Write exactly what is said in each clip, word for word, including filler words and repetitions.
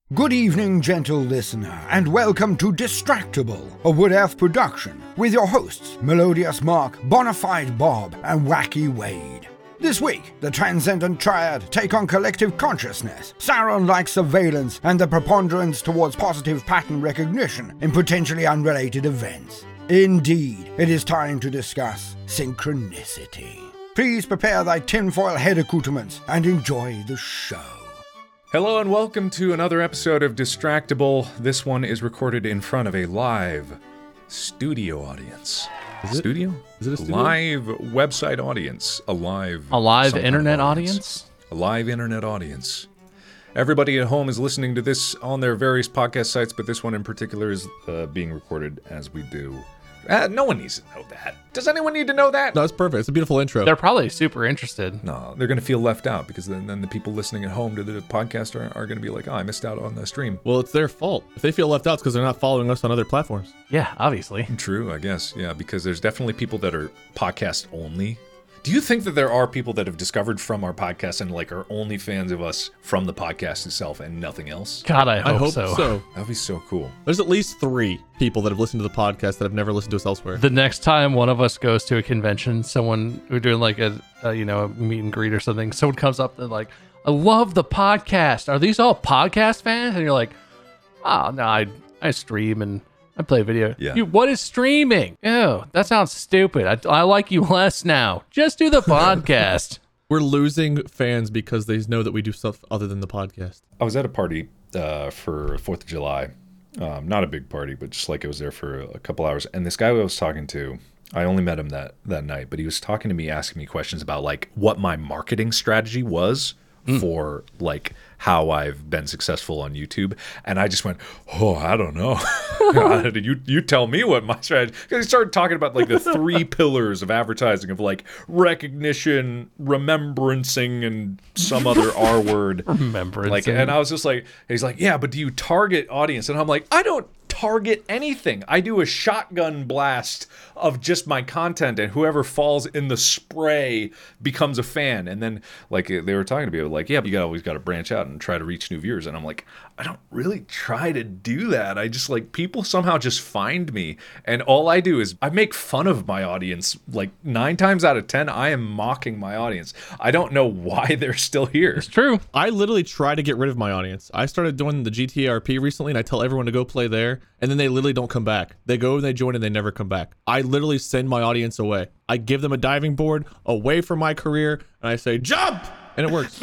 Good evening, gentle listener, and welcome to Distractable, a Wood Elf production, with your hosts, Melodious Mark, Bonafide Bob, and Wacky Wade. This week, the Transcendent Triad take on collective consciousness, Sauron-like surveillance, and the preponderance towards positive pattern recognition in potentially unrelated events. Indeed, it is time to discuss synchronicity. Please prepare thy tinfoil head accoutrements and enjoy the show. Hello and welcome to another episode of Distractable. This one is recorded in front of a live studio audience. Is it? Studio? Is it a studio? Live website audience. A live... A live some kind of internet audience? A live internet audience. Everybody at home is listening to this on their various podcast sites, but this one in particular is uh, being recorded as we do. Uh, no one needs to know that. Does anyone need to know that? No, it's perfect. It's a beautiful intro. They're probably super interested. No, they're going to feel left out because then, then the people listening at home to the podcast are, are going to be like, oh, I missed out on the stream. Well, it's their fault. If they feel left out, it's because they're not following us on other platforms. Yeah, obviously. True, I guess. Yeah, because there's definitely people that are podcast only. Do you think that there are people that have discovered from our podcast and like are only fans of us from the podcast itself and nothing else? God, I hope, I hope so. so. That'd be so cool. There's at least three people that have listened to the podcast that have never listened to us elsewhere. The next time one of us goes to a convention, someone, we're doing like a, a you know, a meet and greet or something, someone comes up and like, I love the podcast. Are these all podcast fans? And you're like, oh, no, I, I stream and I play video. Yeah. You, what is streaming? Ew, that sounds stupid. I, I like you less now. Just do the podcast. We're losing fans because they know that we do stuff other than the podcast. I was at a party uh, for fourth of July. Um, not a big party, but just like I was there for a couple hours. And this guy I was talking to, I only met him that, that night, but he was talking to me, asking me questions about like what my marketing strategy was mm. for like how I've been successful on YouTube. And I just went, oh, I don't know. you you tell me what my strategy, because he started talking about like the three pillars of advertising of like recognition, remembrancing, and some other R word. Remembrance. Like, and I was just like, he's like, yeah, but do you target audience? And I'm like, I don't target anything. I do a shotgun blast of just my content, and whoever falls in the spray becomes a fan. And then like they were talking to me like, yeah, but you got always got to branch out and try to reach new viewers. And I'm like, I don't really try to do that. I just like, people somehow just find me, and all I do is I make fun of my audience. Like nine times out of ten, I am mocking my audience. I don't know why they're still here. It's true. I literally try to get rid of my audience. I started doing the G T A R P recently, and I tell everyone to go play there, and then they literally don't come back. They go and they join and they never come back. I literally send my audience away. I give them a diving board away from my career, and I say, jump! And it works.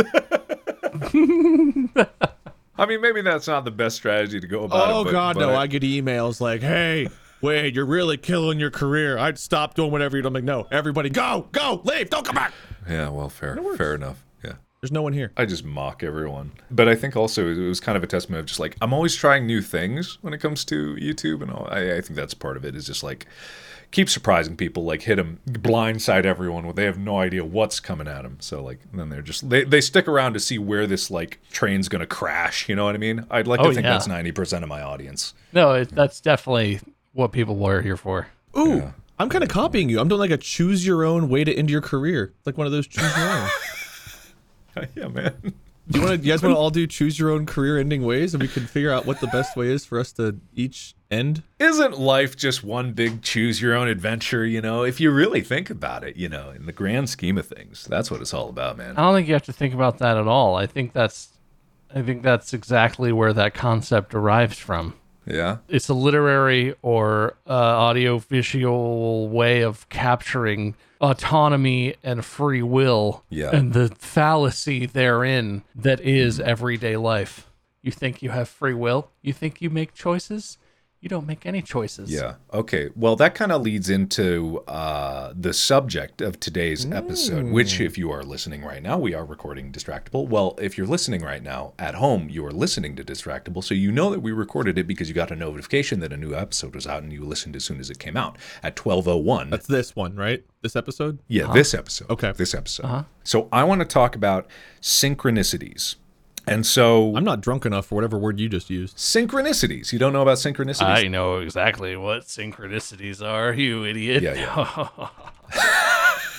I mean, maybe that's not the best strategy to go about oh, it. Oh, God, but no. I, I get emails like, hey, Wade, you're really killing your career. I'd stop doing whatever you do. I'm like, no, everybody go, go, leave, don't come back. Yeah, well, fair, fair enough. Yeah. There's no one here. I just mock everyone. But I think also it was kind of a testament of just like, I'm always trying new things when it comes to YouTube. And all. I, I think that's part of it, is just like, keep surprising people, like hit them, blindside everyone when they have no idea what's coming at them. So like, then they're just, they, they stick around to see where this like train's going to crash. You know what I mean? I'd like Oh, to think yeah. that's ninety percent of my audience. No, it, that's definitely what people are here for. Ooh, Yeah. I'm kind of copying you. I'm doing like a choose your own way to end your career. Like one of those choose your own. Yeah, man. Do you want to? You guys want to all do choose your own career ending ways, and we can figure out what the best way is for us to each end? Isn't life just one big choose your own adventure, you know? If you really think about it, you know, in the grand scheme of things, that's what it's all about, man. I don't think you have to think about that at all. I think that's, I think that's exactly where that concept derives from. Yeah. It's a literary or uh, audio-visual way of capturing autonomy and free will, Yeah. and the fallacy therein that is everyday life. You think you have free will? You think you make choices? You don't make any choices. Yeah. Okay. Well, that kind of leads into uh, the subject of today's episode, which, if you are listening right now, we are recording Distractable. Well, if you're listening right now at home, you are listening to Distractable. So you know that we recorded it because you got a notification that a new episode was out and you listened as soon as it came out at twelve oh one. That's this one, right? This episode? Yeah, Uh-huh. this episode. Okay. This episode. Uh-huh. So I want to talk about synchronicities. And so... I'm not drunk enough for whatever word you just used. Synchronicities. You don't know about synchronicities? I know exactly what synchronicities are, you idiot. Yeah, yeah.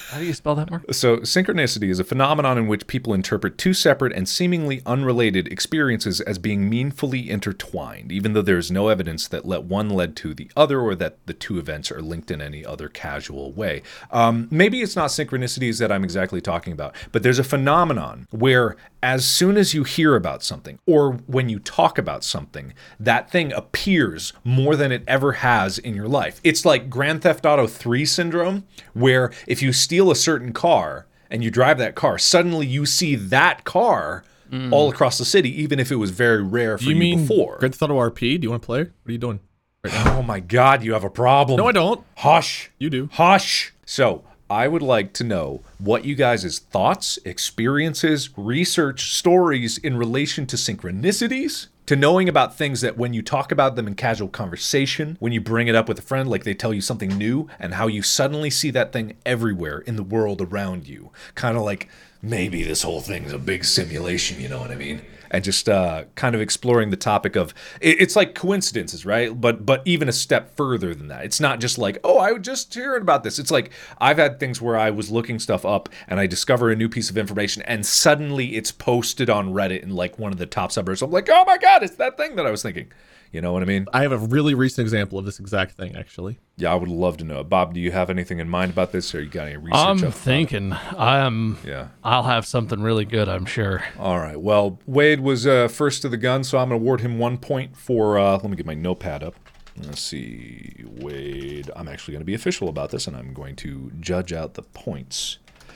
How do you spell that, Mark? So, synchronicity is a phenomenon in which people interpret two separate and seemingly unrelated experiences as being meaningfully intertwined, even though there is no evidence that let one led to the other or that the two events are linked in any other casual way. Um, maybe it's not synchronicities that I'm exactly talking about, but there's a phenomenon where as soon as you hear about something or when you talk about something, that thing appears more than it ever has in your life. It's like Grand Theft Auto three syndrome, where if you steal a certain car and you drive that car, suddenly you see that car mm. all across the city, even if it was very rare for you, you mean before. Grand Theft Auto R P? Do you want to play? What are you doing right now? Oh my God, you have a problem. No, I don't. Hush. You do. Hush. So I would like to know what you guys' thoughts, experiences, research, stories in relation to synchronicities, to knowing about things that when you talk about them in casual conversation, when you bring it up with a friend, like they tell you something new, and how you suddenly see that thing everywhere in the world around you. Kind of like, maybe this whole thing's a big simulation, you know what I mean? And just uh, kind of exploring the topic of, it, it's like coincidences, right? But but even a step further than that. It's not just like, oh, I was just hearing about this. It's like, I've had things where I was looking stuff up and I discover a new piece of information and suddenly it's posted on Reddit in like one of the top subreddits. I'm like, oh my God, it's that thing that I was thinking. You know what I mean? I have a really recent example of this exact thing, actually. Yeah, I would love to know. Bob, do you have anything in mind about this, or you got any research? I'm up thinking. I'm. Yeah. I'll have something really good, I'm sure. All right. Well, Wade was uh, first to the gun, so I'm going to award him one point for. Uh, let me get my notepad up. Let's see, Wade. I'm actually going to be official about this, and I'm going to judge out the points.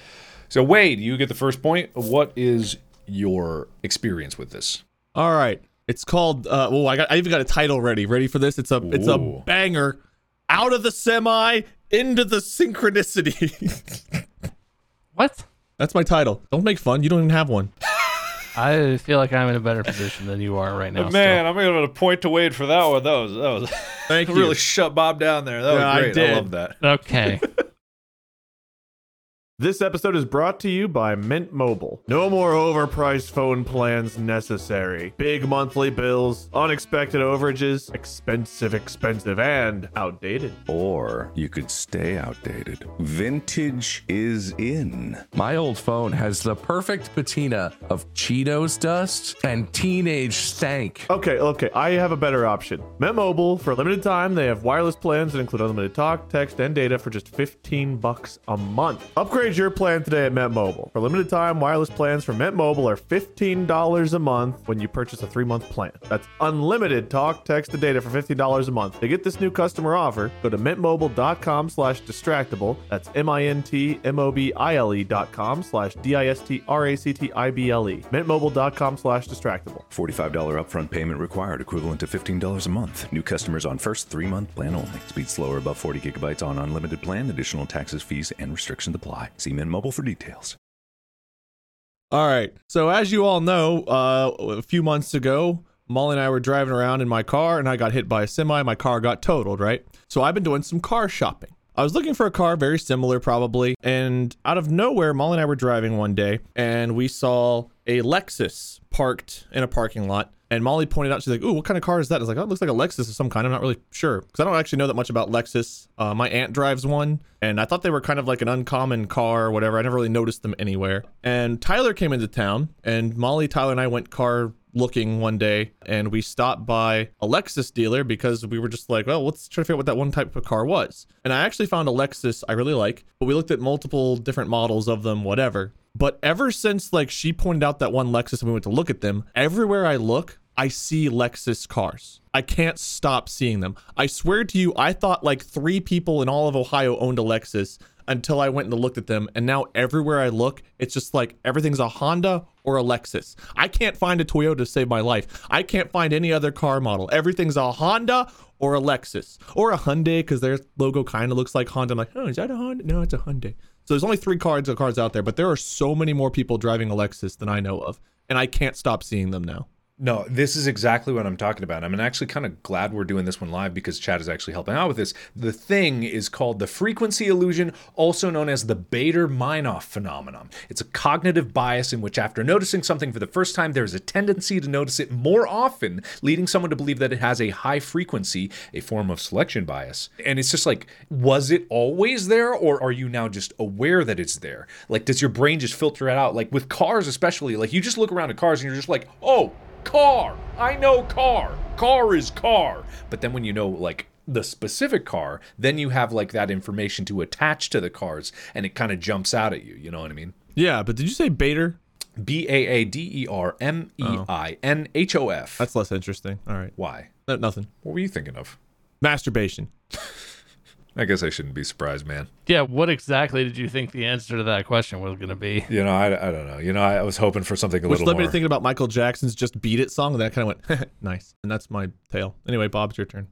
So, Wade, you get the first point. What is your experience with this? All right. It's called, uh, well, I got, I even got a title ready. Ready for this? It's a, it's a Ooh. banger. Out of the semi, into the synchronicity. What? That's my title. Don't make fun. You don't even have one. I feel like I'm in a better position than you are right now. Man, I'm going to put a point to Wade for that one. That was, that was Thank you. really shut Bob down there. That Yeah, was I great. did. I love that. Okay. This episode is brought to you by Mint Mobile. No more overpriced phone plans necessary. Big monthly bills, unexpected overages, expensive, expensive, and outdated. Or you could stay outdated. Vintage is in. My old phone has the perfect patina of Cheetos dust and teenage stank. Okay, okay, I have a better option. Mint Mobile, for a limited time, they have wireless plans that include unlimited talk, text, and data for just fifteen bucks a month. Upgrade your plan today at Mint Mobile. For limited time, wireless plans from Mint Mobile are fifteen dollars a month when you purchase a three-month plan. That's unlimited talk, text, and data for fifteen dollars a month. To get this new customer offer, go to mintmobile.com slash distractible. That's M-I-N-T-M-O-B-I-L-E dot com slash D-I-S-T-R-A-C-T-I-B-L-E. mintmobile.com slash distractible. forty-five dollars upfront payment required, equivalent to fifteen dollars a month. New customers on first three-month plan only. Speed slower above forty gigabytes on unlimited plan. Additional taxes, fees, and restrictions apply. See Mint Mobile for details. All right. So as you all know, uh, a few months ago, Molly and I were driving around in my car and I got hit by a semi. My car got totaled, right? So I've been doing some car shopping. I was looking for a car very similar probably. And out of nowhere, Molly and I were driving one day and we saw a Lexus parked in a parking lot. And Molly pointed out, she's like, ooh, what kind of car is that? I was like, oh, it looks like a Lexus of some kind. I'm not really sure. Because I don't actually know that much about Lexus. Uh, my aunt drives one. And I thought they were kind of like an uncommon car or whatever. I never really noticed them anywhere. And Tyler came into town. And Molly, Tyler, and I went car looking one day. And we stopped by a Lexus dealer because we were just like, well, let's try to figure out what that one type of car was. And I actually found a Lexus I really like. But we looked at multiple different models of them, whatever. But ever since like she pointed out that one Lexus and we went to look at them, everywhere I look, I see Lexus cars. I can't stop seeing them. I swear to you, I thought like three people in all of Ohio owned a Lexus until I went and looked at them. And now everywhere I look, it's just like everything's a Honda or a Lexus. I can't find a Toyota to save my life. I can't find any other car model. Everything's a Honda or a Lexus or a Hyundai because their logo kind of looks like Honda. I'm like, oh, is that a Honda? No, it's a Hyundai. So there's only three cars cars out there, but there are so many more people driving a Lexus than I know of. And I can't stop seeing them now. No, this is exactly what I'm talking about. I'm actually kind of glad we're doing this one live because Chad is actually helping out with this. The thing is called the frequency illusion, also known as the Baader-Meinhof phenomenon. It's a cognitive bias in which after noticing something for the first time, there's a tendency to notice it more often, leading someone to believe that it has a high frequency, a form of selection bias. And it's just like, was it always there, or are you now just aware that it's there? Like, does your brain just filter it out? Like with cars especially, like you just look around at cars and you're just like, oh, car. I know car. Car is car. But then when you know like the specific car, then you have like that information to attach to the cars and it kind of jumps out at you. You know what I mean? Yeah, but did you say Baader? B A A D E R M E I N H O F. That's less interesting. All right. Why? No, nothing. What were you thinking of? Masturbation. I guess I shouldn't be surprised, man. Yeah, what exactly did you think the answer to that question was going to be? You know, I, I don't know. You know, I was hoping for something a Which little led me more. to thinking about Michael Jackson's Just Beat It song, and then I kind of went, nice. And that's my tale. Anyway, Bob, it's your turn.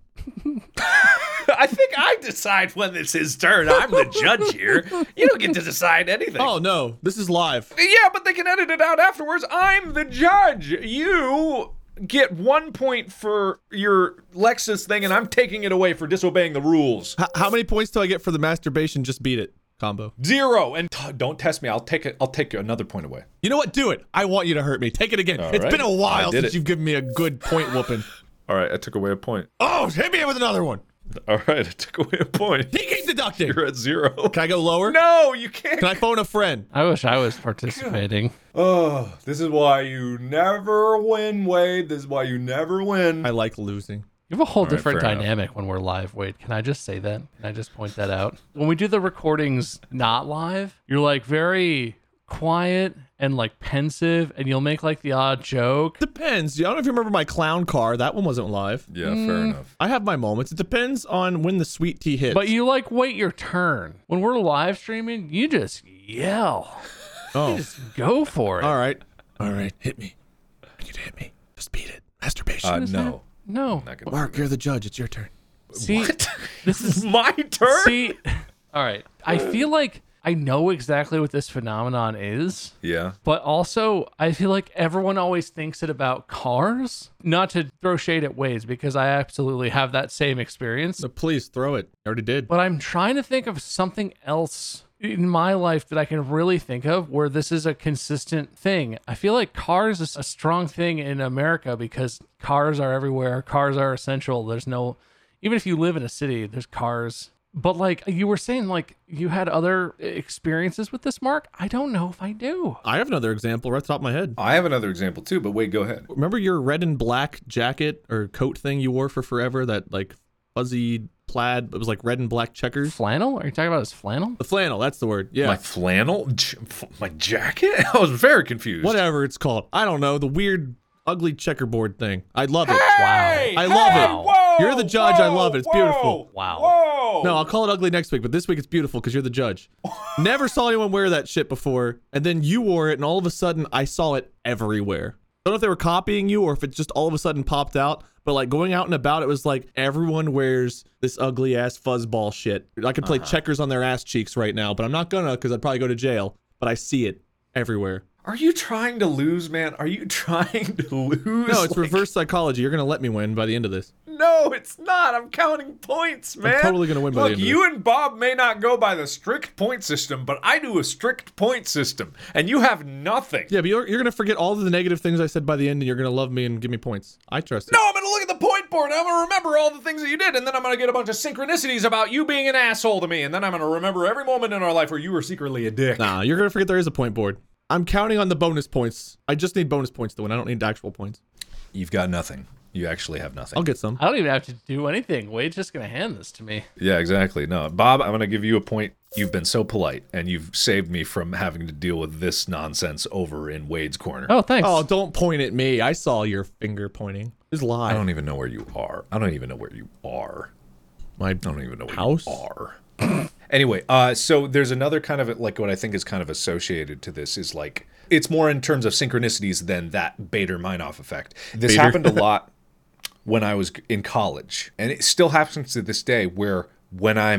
I think I decide when it's his turn. I'm the judge here. You don't get to decide anything. Oh, no. This is live. Yeah, but they can edit it out afterwards. I'm the judge. You get one point for your Lexus thing, and I'm taking it away for disobeying the rules. H- how many points do I get for the masturbation Just Beat It combo? Zero. And t- don't test me. I'll take it. I'll take another point away. You know what? Do it. I want you to hurt me. Take it again. All It's right. been a while I did since it. you've given me a good point whooping. All right, I took away a point. Oh, hit me with another one. All right, I took away a point. He keeps deducting. You're at zero. Can I go lower? No, you can't. Can I phone a friend? I wish I was participating. Oh, this is why you never win, Wade. This is why you never win. I like losing. You have a whole right, different fair enough. dynamic when we're live. Wait, can I just say that? Can I just point that out? When we do the recordings not live, you're like very quiet and like pensive, and you'll make like the odd joke. Depends. I don't know if you remember my clown car. That one wasn't live. Yeah, fair enough. I have my moments. It depends on when the sweet tea hits. But you like wait your turn. When we're live streaming, you just yell. oh, You just go for it. all right. All right. Hit me. I need to hit me. Just beat it. Masturbation. Uh, Is no. that- No. Not gonna Mark, you're the judge. It's your turn. See, What? this is My turn? see. All right. I feel like I know exactly what this phenomenon is. Yeah. But also, I feel like everyone always thinks it about cars. Not to throw shade at Waze, because I absolutely have that same experience. So please throw it. I already did. But I'm trying to think of something else in my life that I can really think of where this is a consistent thing. I feel like cars is a strong thing in America because cars are everywhere. Cars are essential. There's no, even if you live in a city, there's cars. But like you were saying, like you had other experiences with this, Mark. I don't know if I do. I have another example right off the top of my head. I have another example too, but wait, go ahead. Remember your red and black jacket or coat thing you wore for forever? That like fuzzy plaid. It was like red and black checkers. Flannel? Are you talking about his flannel? The flannel. That's the word. Yeah. My flannel? J- f- My jacket? I was very confused. Whatever it's called. I don't know. The weird, ugly checkerboard thing. I love it. Hey! I love Hey! it. Whoa! You're the judge. I love it. It's Whoa! beautiful. Wow. Whoa! No, I'll call it ugly next week, but this week it's beautiful because you're the judge. Never saw anyone wear that shit before, and then you wore it, and all of a sudden I saw it everywhere. I don't know if they were copying you or if it just all of a sudden popped out, but like going out and about, it was like everyone wears this ugly ass fuzzball shit. I could play Uh-huh. checkers on their ass cheeks right now, but I'm not gonna because I'd probably go to jail. But I see it everywhere. Are you trying to lose, man? Are you trying to lose? No, it's Like- reverse psychology. You're gonna let me win by the end of this. No, it's not. I'm counting points, man. totally gonna win by the Look, end of you and Bob may not go by the strict point system, but I do a strict point system, and you have nothing. Yeah, but you're, you're gonna forget all of the negative things I said by the end, and you're gonna love me and give me points. I trust you. No, I'm gonna look at the point board, and I'm gonna remember all the things that you did, and then I'm gonna get a bunch of synchronicities about you being an asshole to me, and then I'm gonna remember every moment in our life where you were secretly a dick. Nah, you're gonna forget there is a point board. I'm counting on the bonus points. I just need bonus points to win. I don't need actual points. You've got nothing. You actually have nothing. I'll get some. I don't even have to do anything. Wade's just going to hand this to me. Yeah, exactly. No, Bob, I'm going to give you a point. You've been so polite, and you've saved me from having to deal with this nonsense over in Wade's corner. Oh, thanks. Oh, don't point at me. I saw your finger pointing. It's I live. don't even know where you are. I don't even know where you are. My I don't even know where house? you are. Anyway, uh, so there's another kind of like what I think is kind of associated to this is like it's more in terms of synchronicities than that Baader-Meinhof effect. This Bader. happened a lot when I was in college, and it still happens to this day where when I'm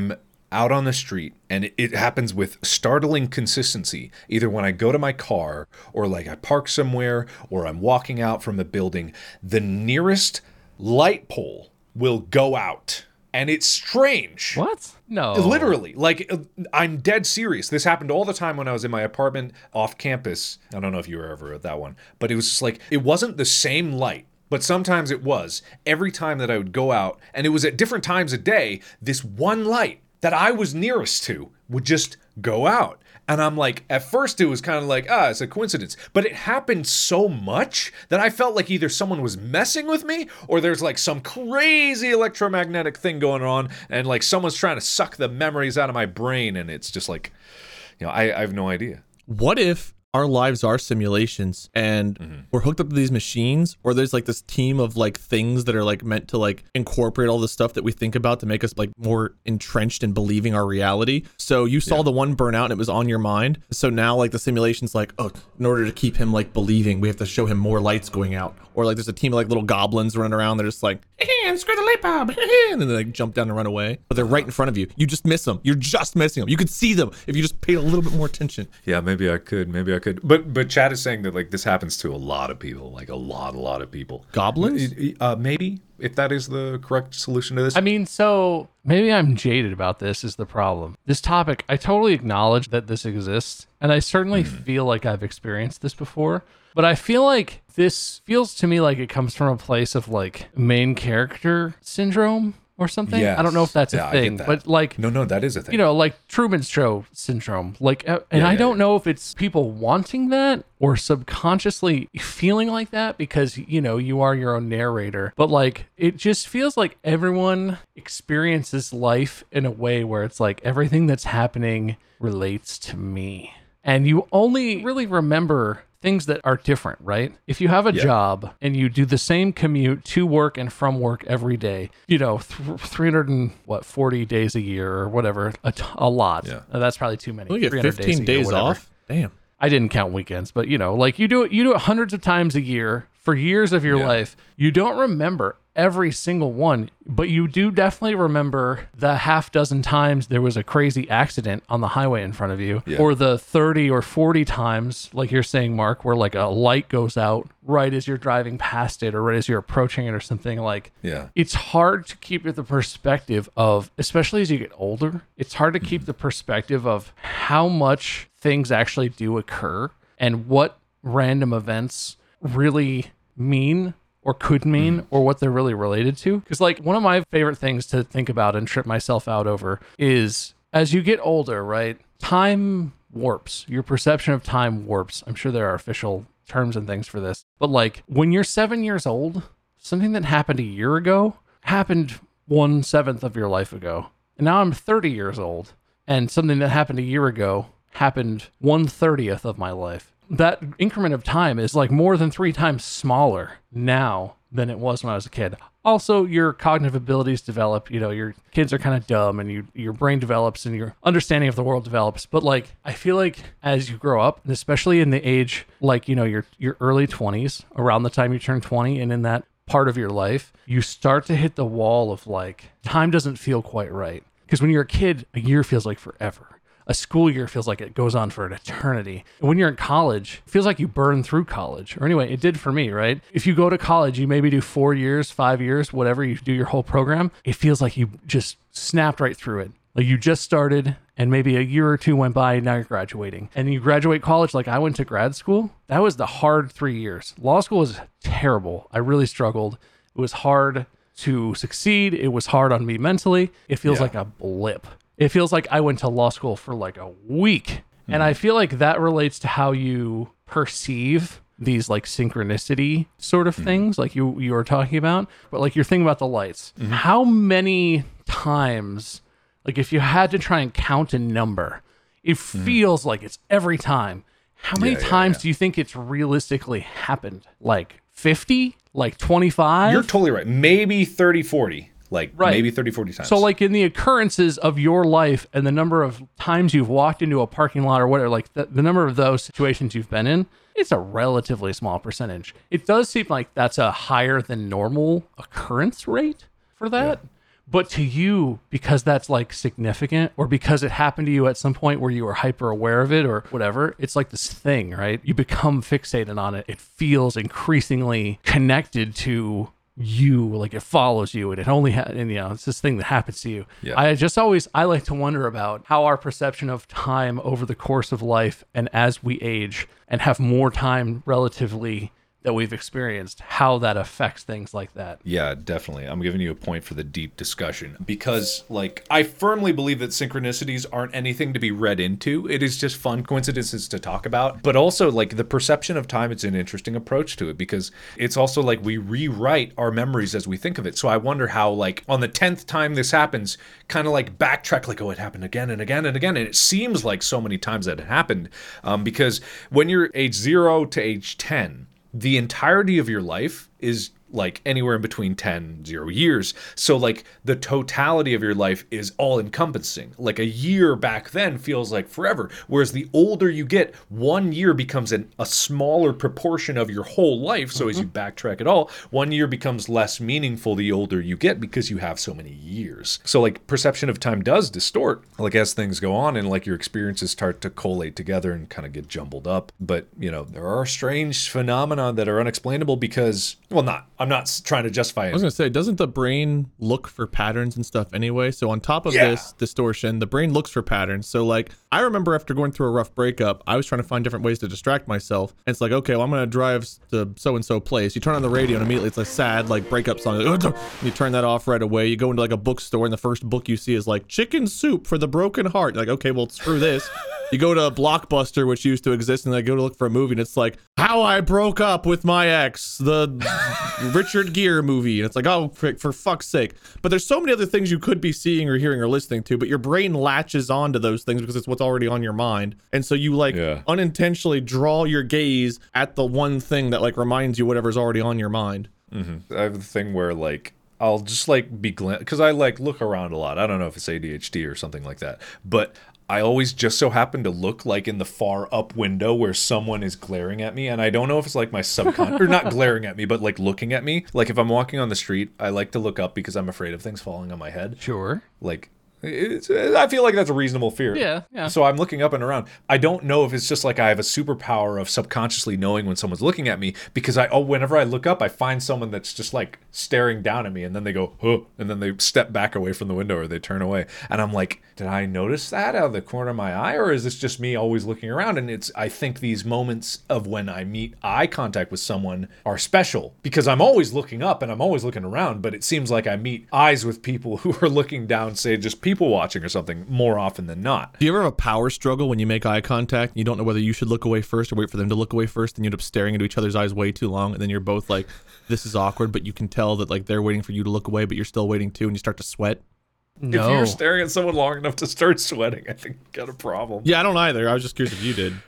out on the street, and it, it happens with startling consistency, either when I go to my car or like I park somewhere or I'm walking out from a building, the nearest light pole will go out. And it's strange. What? No. Literally. Like, I'm dead serious. This happened all the time when I was in my apartment off campus. I don't know if you were ever at that one. But it was just like, it wasn't the same light. But sometimes it was. Every time that I would go out, and it was at different times a day, this one light that I was nearest to would just go out. And I'm like, at first it was kind of like, ah, it's a coincidence. But it happened so much that I felt like either someone was messing with me or there's like some crazy electromagnetic thing going on and like someone's trying to suck the memories out of my brain. And it's just like, you know, I, I have no idea. What if our lives are simulations and mm-hmm. we're hooked up to these machines, or there's like this team of like things that are like meant to like incorporate all the stuff that we think about to make us like more entrenched in believing our reality. So you saw yeah. the one burn out and it was on your mind. So now like the simulation's like, oh, in order to keep him like believing, we have to show him more lights going out. Or like there's a team of like little goblins running around. They're just like, hey, screw the light bulb. And then they like, jump down and run away. But they're right in front of you. You just miss them. You're just missing them. You could see them if you just paid a little bit more attention. Yeah, maybe I could. Maybe I could. But but Chad is saying that like this happens to a lot of people. Like a lot, a lot of people. Goblins? Uh, maybe, if that is the correct solution to this. I mean, so maybe I'm jaded about this is the problem. This topic, I totally acknowledge that this exists. And I certainly mm. feel like I've experienced this before. But I feel like this feels to me like it comes from a place of like main character syndrome or something. Yes. I don't know if that's yeah, a thing, that. but like, no, no, that is a thing. You know, like Truman Show syndrome. Like, uh, and yeah, I yeah, don't yeah. know if it's people wanting that or subconsciously feeling like that because, you know, you are your own narrator. But like, it just feels like everyone experiences life in a way where it's like everything that's happening relates to me. And you only really remember things that are different, right? If you have a yeah. job and you do the same commute to work and from work every day, you know, th- three hundred and what, forty days a year or whatever, a, t- a lot. Yeah. Uh, that's probably too many. We get fifteen days, days off. Damn. I didn't count weekends, but you know, like you do it, you do it hundreds of times a year for years of your yeah. life. You don't remember every single one, but you do definitely remember the half dozen times there was a crazy accident on the highway in front of you, yeah. or the thirty or forty times, like you're saying, Mark, where like a light goes out right as you're driving past it or right as you're approaching it or something. Like, yeah, it's hard to keep the perspective of, especially as you get older, it's hard to keep the perspective of how much things actually do occur and what random events really mean or could mean, or what they're really related to. Because like one of my favorite things to think about and trip myself out over is as you get older, right? Time warps. Your perception of time warps. I'm sure there are official terms and things for this. But like when you're seven years old, something that happened a year ago happened one seventh of your life ago. And now I'm thirty years old and something that happened a year ago happened one thirtieth of my life. That increment of time is like more than three times smaller now than it was when I was a kid. Also, your cognitive abilities develop. You know, your kids are kind of dumb and you, your brain develops and your understanding of the world develops. But like, I feel like as you grow up, and especially in the age, like, you know, your, your early twenties, around the time you turn twenty and in that part of your life, you start to hit the wall of like, time doesn't feel quite right. Because when you're a kid, a year feels like forever. A school year feels like it goes on for an eternity. And when you're in college, it feels like you burn through college. Or anyway, it did for me, right? If you go to college, you maybe do four years, five years, whatever, you do your whole program. It feels like you just snapped right through it. Like you just started and maybe a year or two went by and now you're graduating. And you graduate college like I went to grad school. That was the hard three years. Law school was terrible. I really struggled. It was hard to succeed. It was hard on me mentally. It feels Yeah. like a blip. It feels like I went to law school for like a week. Mm. And I feel like that relates to how you perceive these like synchronicity sort of mm. things like you, you were talking about. But like you're thinking about the lights. Mm-hmm. How many times, like if you had to try and count a number, it mm. feels like it's every time. How many yeah, times yeah, yeah. do you think it's realistically happened? Like fifty? Like twenty-five? You're totally right. Maybe thirty, forty. Like Right. maybe thirty, forty times. So like in the occurrences of your life and the number of times you've walked into a parking lot or whatever, like the, the number of those situations you've been in, it's a relatively small percentage. It does seem like that's a higher than normal occurrence rate for that. Yeah. But to you, because that's like significant, or because it happened to you at some point where you were hyper aware of it or whatever, it's like this thing, right? You become fixated on it. It feels increasingly connected to you, like it follows you, and it only ha- and you know it's this thing that happens to you. Yeah. I just always I like to wonder about how our perception of time over the course of life, and as we age and have more time relatively that we've experienced, how that affects things like that. Yeah, definitely. I'm giving you a point for the deep discussion because, like, I firmly believe that synchronicities aren't anything to be read into. It is just fun coincidences to talk about. But also, like, the perception of time, it's an interesting approach to it because it's also like we rewrite our memories as we think of it. So I wonder how, like, on the tenth time this happens, kind of like backtrack, like, oh, it happened again and again and again. And it seems like so many times that it happened um, because when you're age zero to age ten, the entirety of your life is like anywhere in between ten, zero years. So like the totality of your life is all encompassing. Like a year back then feels like forever. Whereas the older you get, one year becomes an, a smaller proportion of your whole life. So mm-hmm. as you backtrack it all, one year becomes less meaningful the older you get because you have so many years. So like perception of time does distort like as things go on and like your experiences start to collate together and kind of get jumbled up. But you know, there are strange phenomena that are unexplainable because, well, not, I'm not trying to justify it. I was going to say, doesn't the brain look for patterns and stuff anyway? So on top of Yeah. this distortion, the brain looks for patterns. So like, I remember after going through a rough breakup, I was trying to find different ways to distract myself. And it's like, okay, well, I'm going to drive to so-and-so place. You turn on the radio and immediately it's a sad like breakup song. You turn that off right away. You go into like a bookstore and the first book you see is like Chicken Soup for the Broken Heart. You're like, okay, well, screw this. You go to Blockbuster, which used to exist, and I go to look for a movie, and it's like, How I Broke Up with My Ex, the Richard Gere movie. And it's like, oh, for, for fuck's sake. But there's so many other things you could be seeing or hearing or listening to, but your brain latches onto those things because it's what's already on your mind. And so you like Yeah. unintentionally draw your gaze at the one thing that like reminds you whatever's already on your mind. Mm-hmm. I have the thing where like I'll just like be glad because I like look around a lot. I don't know if it's A D H D or something like that, but I always just so happen to look like in the far up window where someone is glaring at me. And I don't know if it's like my subconscious, or not glaring at me, but like looking at me. Like if I'm walking on the street, I like to look up because I'm afraid of things falling on my head. Sure. Like, it's, I feel like that's a reasonable fear. Yeah, yeah. So I'm looking up and around. I don't know if it's just like I have a superpower of subconsciously knowing when someone's looking at me because I, oh, whenever I look up, I find someone that's just like staring down at me and then they go, huh, and then they step back away from the window or they turn away. And I'm like, did I notice that out of the corner of my eye or is this just me always looking around? And it's, I think these moments of when I meet eye contact with someone are special because I'm always looking up and I'm always looking around, but it seems like I meet eyes with people who are looking down, say just people watching or something more often than not. Do you ever have a power struggle when you make eye contact and you don't know whether you should look away first or wait for them to look away first and you end up staring into each other's eyes way too long and then you're both like, this is awkward, but you can tell that like they're waiting for you to look away, but you're still waiting too and you start to sweat? No. If you're staring at someone long enough to start sweating, I think you got a problem. Yeah, I don't either. I was just curious if you did.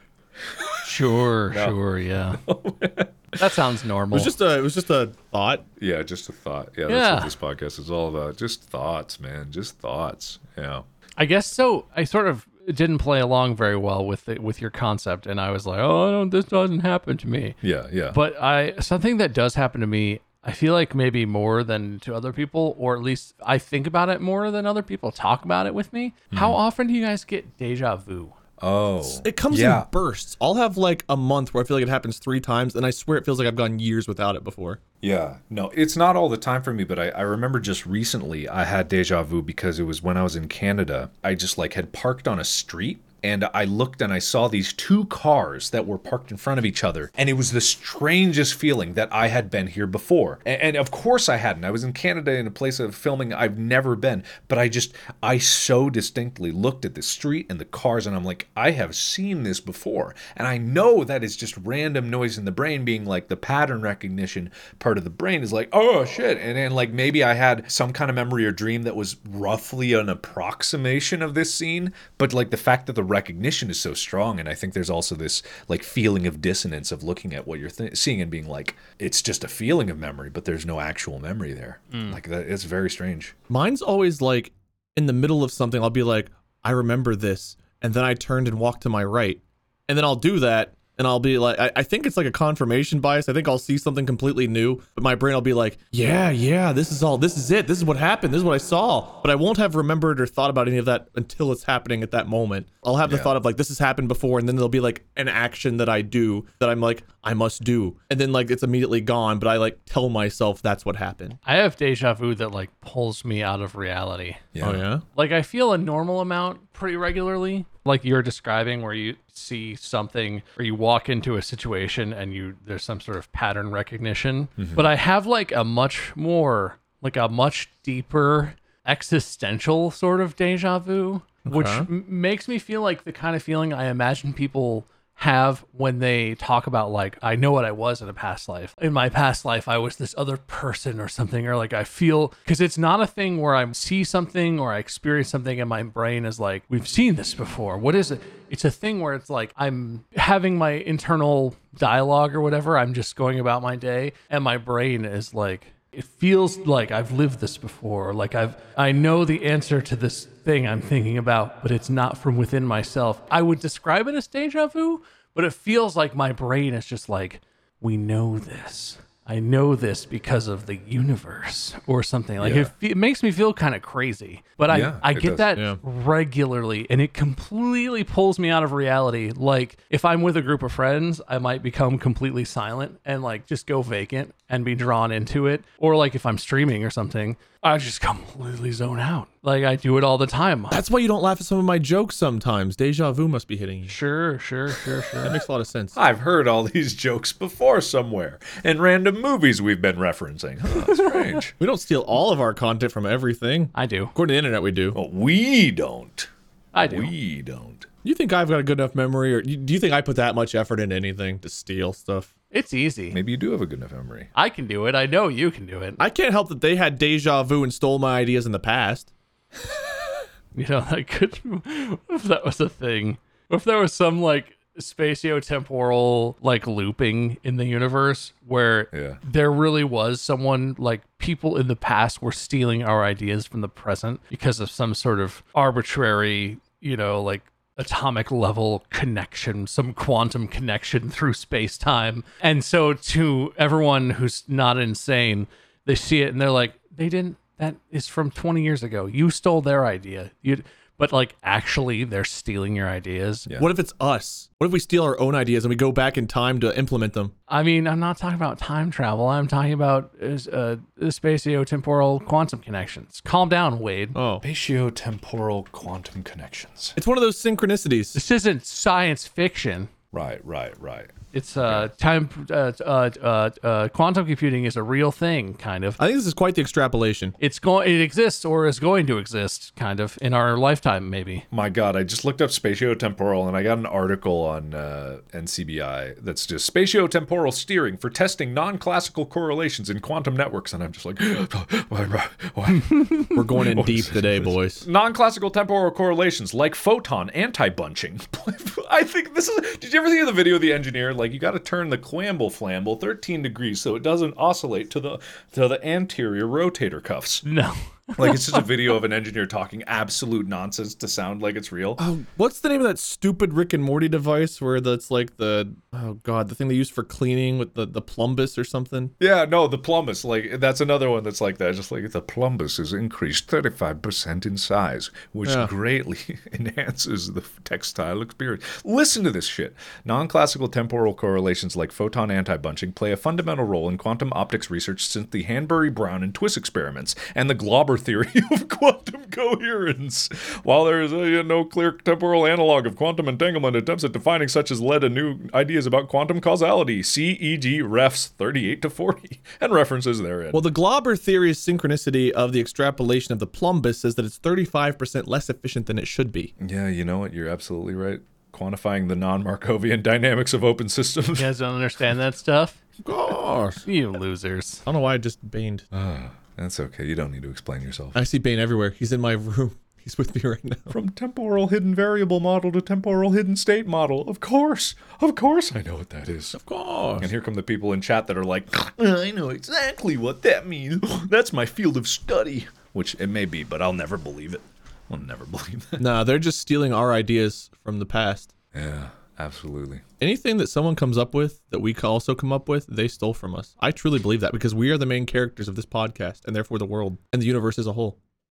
Sure, No. sure, yeah. That sounds It normal. was just a it was just a thought. Yeah, just a thought. Yeah, Yeah. that's what this podcast is all about. Just thoughts, man. Just thoughts. Yeah. I guess so. I sort of didn't play along very well with it, with your concept, and I was like, "Oh, no, this doesn't happen to me." Yeah, yeah. But I something that does happen to me, I feel like maybe more than to other people, or at least I think about it more than other people talk about it with me. How often do you guys get deja vu? oh. It comes yeah. in bursts. I'll have like a month where I feel like it happens three times, and I swear it feels like I've gone years without it before. Yeah, no, it's not all the time for me, but I, I remember just recently I had deja vu because it was when I was in Canada. I just like had parked on a street and I looked and I saw these two cars that were parked in front of each other. And it was the strangest feeling that I had been here before. And, and of course I hadn't. I was in Canada in a place of filming I've never been. But I just, I so distinctly looked at the street and the cars and I'm like, I have seen this before. And I know that is just random noise in the brain being like the pattern recognition part of the brain is like, oh shit. And then like maybe I had some kind of memory or dream that was roughly an approximation of this scene. But like the fact that the recognition is so strong, and I think there's also this like feeling of dissonance of looking at what you're th- seeing and being like, it's just a feeling of memory, but there's no actual memory there. Mm. Like that, it's very strange. Mine's always like in the middle of something. I'll be like, I remember this, and then I turned and walked to my right, and then I'll do that, and I'll be like, I, I think it's like a confirmation bias. I think I'll see something completely new, but my brain will be like, yeah, yeah, this is all, this is it. This is what happened. This is what I saw. But I won't have remembered or thought about any of that until it's happening at that moment. I'll have the Yeah. thought of like, this has happened before. And then there'll be like an action that I do that I'm like, I must do. And then like, it's immediately gone. But I like tell myself that's what happened. I have deja vu that like pulls me out of reality. Yeah. Oh yeah. Like I feel a normal amount pretty regularly, like you're describing, where you see something or you walk into a situation and you there's some sort of pattern recognition. Mm-hmm. But I have like a much more like a much deeper existential sort of deja vu, which m- makes me feel like the kind of feeling I imagine people have when they talk about like, I know what I was in a past life. In my past life, I was this other person or something, or like I feel, because it's not a thing where I see something or I experience something and my brain is like, we've seen this before. What is it? It's a thing where it's like I'm having my internal dialogue or whatever. I'm just going about my day and my brain is like, it feels like I've lived this before. Like I've, I know the answer to this thing I'm thinking about, but it's not from within myself. I would describe it as deja vu, but it feels like my brain is just like, we know this. I know this because of the universe or something. Like Yeah. it, fe- it makes me feel kind of crazy, but I, Yeah, I it get does. that Yeah. regularly and it completely pulls me out of reality. Like if I'm with a group of friends, I might become completely silent and like just go vacant and be drawn into it. Or like if I'm streaming or something, I just completely zone out. Like I do it all the time. That's why you don't laugh at some of my jokes sometimes. Deja vu must be hitting you. Sure, sure, sure, sure. That makes a lot of sense. I've heard all these jokes before somewhere in random movies we've been referencing. Huh, strange. We don't steal all of our content from everything. I do. According to the internet, we do. Well, we don't. I do. We don't. You think I've got a good enough memory, or you- do you think I put that much effort into anything to steal stuff? It's easy. Maybe you do have a good enough memory. I can do it. I know you can do it. I can't help that they had deja vu and stole my ideas in the past. You know, that could, what if that was a thing? What if there was some like spatio-temporal like looping in the universe where Yeah. there really was someone, like people in the past were stealing our ideas from the present because of some sort of arbitrary, you know, like atomic level connection, some quantum connection through space-time. And so to everyone who's not insane, they see it and they're like, they didn't, that is from twenty years ago. You stole their idea. You, but like actually they're stealing your ideas. Yeah. What if it's us? What if we steal our own ideas and we go back in time to implement them? I mean, I'm not talking about time travel. I'm talking about uh, spatio-temporal quantum connections. Calm down, Wade. Oh. Spatio-temporal quantum connections. It's one of those synchronicities. This isn't science fiction. Right, right, right. It's uh, time. Uh, uh, uh, uh, quantum computing is a real thing, kind of. I think this is quite the extrapolation. It's going. It exists or is going to exist, kind of, in our lifetime, maybe. My God, I just looked up spatio-temporal and I got an article on uh, N C B I that's just spatio-temporal steering for testing non-classical correlations in quantum networks. And I'm just like, why, why? We're going in deep today, boys. Non-classical temporal correlations like photon anti-bunching. I think this is. Did you ever see the video of the engineer? Like you got to turn the clamble flamble thirteen degrees so it doesn't oscillate to the to the anterior rotator cuffs. No. Like it's just a video of an engineer talking absolute nonsense to sound like it's real. Oh, what's the name of that stupid Rick and Morty device where that's like the, oh God, the thing they use for cleaning with the, the plumbus or something? Yeah, no, the plumbus, like that's another one that's like that. Just like the plumbus is increased thirty-five percent in size, which Yeah. greatly enhances the textile experience. Listen to this shit. Non-classical temporal correlations like photon anti-bunching play a fundamental role in quantum optics research since the Hanbury, Brown, and Twiss experiments and the Glauber theory of quantum coherence. While there is uh, no clear temporal analog of quantum entanglement, attempts at defining such has led to new ideas about quantum causality. See E G Refs thirty-eight to forty and references therein. Well, the Glauber theory's synchronicity of the extrapolation of the plumbus says that it's thirty-five percent less efficient than it should be. yeah, you know what? You're absolutely right. Quantifying the non-Markovian dynamics of open systems. You guys don't understand that stuff? Gosh. You losers. I don't know why I just baned. That's okay. You don't need to explain yourself. I see Bane everywhere. He's in my room. He's with me right now. From temporal hidden variable model to temporal hidden state model. Of course. Of course I know what that is. Of course. And here come the people in chat that are like, I know exactly what that means. That's my field of study. Which it may be, but I'll never believe it. I'll never believe that. Nah, they're just stealing our ideas from the past. Yeah. Absolutely. Anything that someone comes up with that we can also come up with, they stole from us. I truly believe that because we are the main characters of this podcast and therefore the world and the universe as a whole.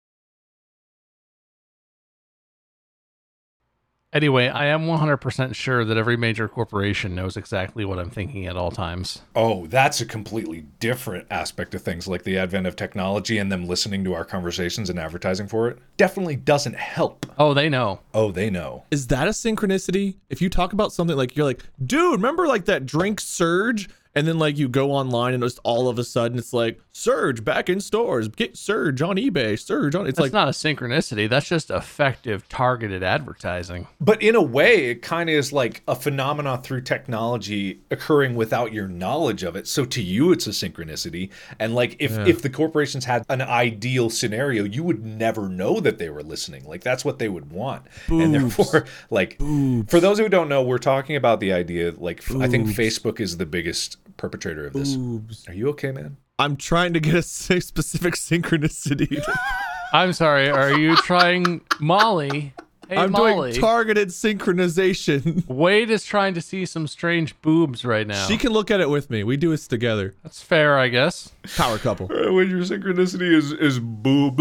Anyway, I am one hundred percent sure that every major corporation knows exactly what I'm thinking at all times. Oh, that's a completely different aspect of things, like the advent of technology and them listening to our conversations and advertising for it. Definitely doesn't help. Oh, they know. Oh, they know. Is that a synchronicity? If you talk about something like, you're like, dude, remember like that drink Surge? And then like you go online and just all of a sudden it's like, Surge back in stores, get Surge on eBay, Surge on, it's That's like, not a synchronicity. That's just effective targeted advertising. But in a way, it kind of is like a phenomenon through technology occurring without your knowledge of it. So to you, it's a synchronicity. And like if, Yeah. if the corporations had an ideal scenario, you would never know that they were listening. Like that's what they would want. And Boobs. therefore, like Boobs. for those who don't know, we're talking about the idea, like f- I think Boobs. Facebook is the biggest perpetrator of this. Boobs. Are you okay, man? I'm trying to get a s- specific synchronicity. I'm sorry. Are you trying Molly? Hey, I'm Molly. doing targeted synchronization. Wade is trying to see some strange boobs right now. She can look at it with me. We do this together. That's fair, I guess. Power couple. When your synchronicity is, is boob.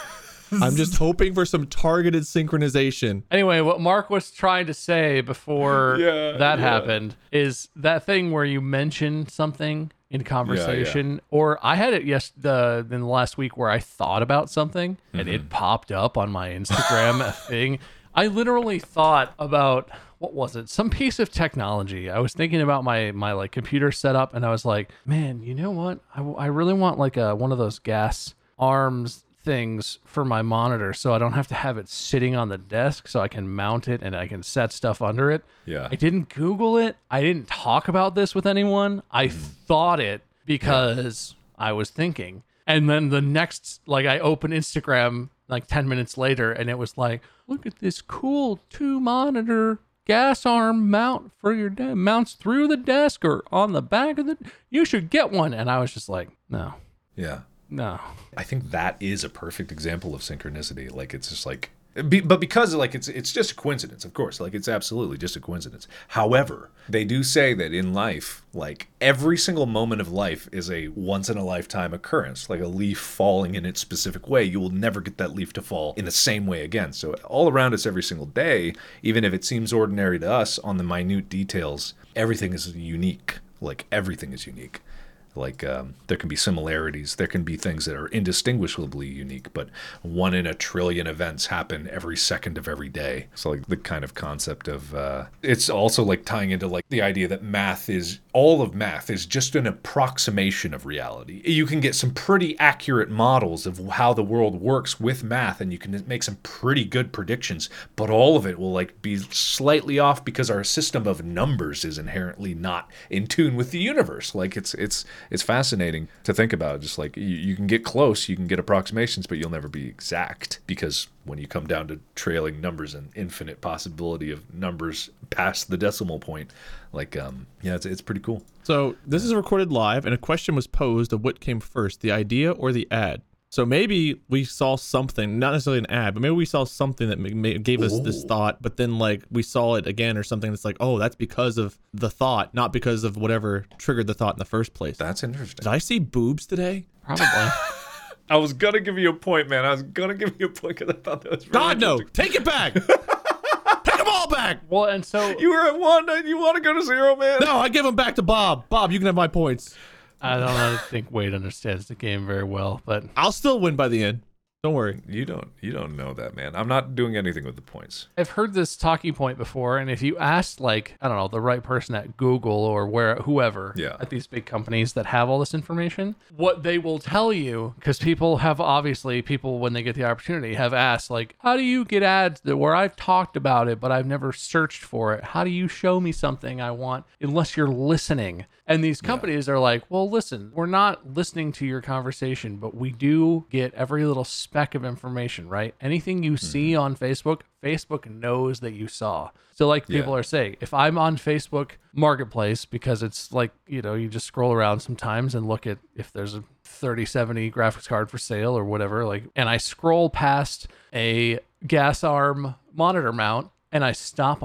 I'm just hoping for some targeted synchronization. Anyway, what Mark was trying to say before Yeah, that yeah. happened is that thing where you mention something in conversation, or I had it yes the in the last week where I thought about something and Mm-hmm. it popped up on my Instagram thing. I literally thought about what was it? Some piece of technology. I was thinking about my my like computer setup, and I was like, man, you know what? I, I really want like a one of those gas arms things for my monitor so I don't have to have it sitting on the desk, so I can mount it and I can set stuff under it. Yeah. I didn't Google it. I didn't talk about this with anyone. I thought it because I was thinking. And then the next, like I opened Instagram like ten minutes later and it was like, look at this cool two monitor gas arm mount for your de- mounts through the desk or on the back of the, you should get one. And I was just like, no, Yeah. no. I think that is a perfect example of synchronicity. Like it's just like, be, but because like it's it's just a coincidence, of course. Like it's absolutely just a coincidence. However, they do say that in life, like every single moment of life is a once in a lifetime occurrence. Like a leaf falling in its specific way, you will never get that leaf to fall in the same way again. So all around us every single day, even if it seems ordinary to us on the minute details, everything is unique. Like everything is unique. Like um, there can be similarities, there can be things that are indistinguishably unique, but one in a trillion events happen every second of every day. So like the kind of concept of uh, it's also like tying into like the idea that math is all of math is just an approximation of reality. You can get some pretty accurate models of how the world works with math, and you can make some pretty good predictions, but all of it will like be slightly off because our system of numbers is inherently not in tune with the universe. Like it's it's it's fascinating to think about. Just like you, you can get close, you can get approximations, but you'll never be exact, because when you come down to trailing numbers and infinite possibility of numbers past the decimal point, like um yeah, it's it's pretty cool. So this is recorded live, and a question was posed of what came first, the idea or the ad. So maybe we saw something, not necessarily an ad, but maybe we saw something that ma- ma- gave us this Ooh. thought, but then like we saw it again or something that's like, oh, that's because of the thought, not because of whatever triggered the thought in the first place. That's interesting. Did I see boobs today? Probably. I was gonna give you a point, man. I was gonna give you a point because I thought that was really God, no. interesting. Take it back. Take them all back. Well, and so You were at one, and you want to go to zero, man? No, I give them back to Bob. Bob, you can have my points. I don't know, I think Wade understands the game very well, but I'll still win by the end. Don't worry. You don't. You don't know that, man. I'm not doing anything with the points. I've heard this talking point before, and if you asked, like, I don't know, the right person at Google or where whoever Yeah. at these big companies that have all this information, what they will tell you, because people have obviously, people when they get the opportunity have asked, like, how do you get ads that where I've talked about it, but I've never searched for it? How do you show me something I want unless you're listening? And these companies are like, well, listen, we're not listening to your conversation, but we do get every little speck of information, right? Anything you see on Facebook, Facebook knows that you saw. So like people Yeah. are saying, if I'm on Facebook Marketplace, because it's like, you know, you just scroll around sometimes and look at if there's a thirty seventy graphics card for sale or whatever, like, and I scroll past a gas arm monitor mount and I stop on it,